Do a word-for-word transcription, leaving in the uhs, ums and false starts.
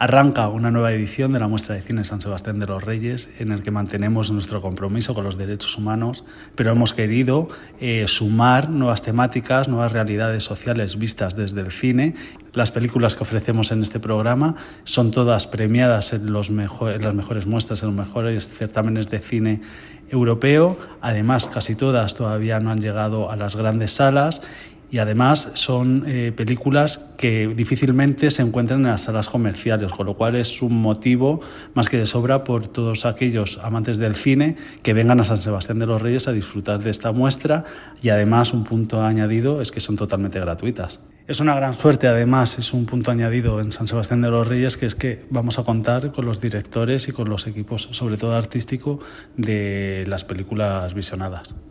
Arranca una nueva edición de la muestra de cine San Sebastián de los Reyes, en el que mantenemos nuestro compromiso con los derechos humanos, pero hemos querido eh, sumar nuevas temáticas, nuevas realidades sociales vistas desde el cine. Las películas que ofrecemos en este programa son todas premiadas en, los mejor, en las mejores muestras, en los mejores certámenes de cine europeo. Además, casi todas todavía no han llegado a las grandes salas. Y además son eh, películas que difícilmente se encuentran en las salas comerciales, con lo cual es un motivo más que de sobra por todos aquellos amantes del cine que vengan a San Sebastián de los Reyes a disfrutar de esta muestra, y además un punto añadido es que son totalmente gratuitas. Es una gran suerte, además, es un punto añadido en San Sebastián de los Reyes, que es que vamos a contar con los directores y con los equipos, sobre todo artístico, de las películas visionadas.